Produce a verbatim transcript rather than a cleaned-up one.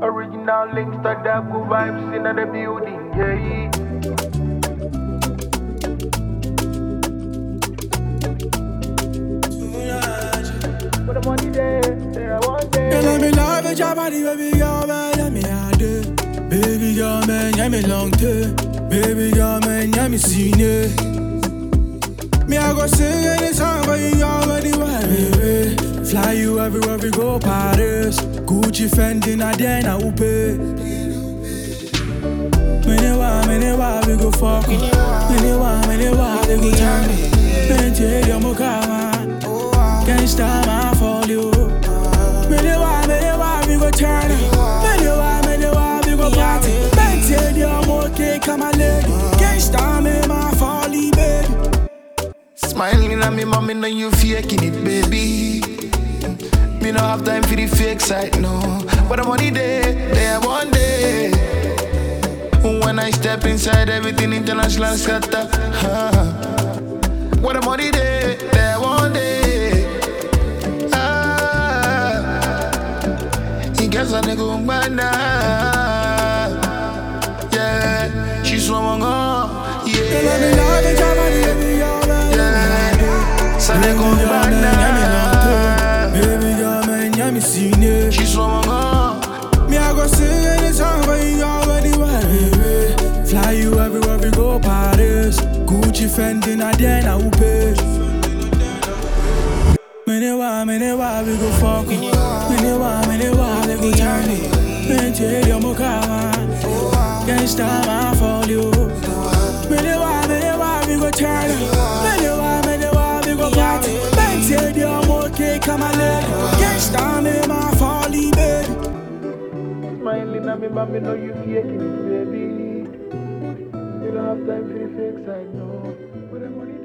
Original links to the good vibes in the building, yeah. But the money there, there one day. You let me love it, your body, baby girl, man, yeah me hard it. Baby girl, man, yeah me long day. Baby girl, man, yeah me seen it. Me I go sing any song, but you already want baby. Fly you everywhere we go, Paris. Gucci, Fendi, Nadia, na upe. Many wa, many wa, we go fuck. Many wa, many wa, we go jam. Plenty of mukama. Can't stop my fall you. Many wa, many wa, we go turn. Many wa, many wa, we go party. Plenty of mukama, come on lady. Can't stop me, my fall you, baby. Smiling at me, mommy, know you faking it, baby. Me no have time for the fake side, no. But I'm on the day, there one day. When I step inside, everything international scatter. Huh. When I'm on the day, there one day. Ah, he gets a nigga man now. Yeah, she's so long, yeah. You let me love it, your body, baby, your man. Yeah, so they go back now. Baby girl, man, yeah me seen it. She's so long, me I go sing any song, but you already want baby. Fly you everywhere we go, Paris. Gucci, Fendi, Nadia, na upe. Many wa, many wa, we go fuck. Many wa, many wa, we go turn it. Plenty of mukama. Can't stop my fall you. Many wa, many wa, we go turn it. Many wa, many wa, we go party. Plenty of mukama, come on lady. Can't stop me, my fall you, baby. Smiling at me, mommy, know you faking it, baby. You don't have time for the fake side, no. But the money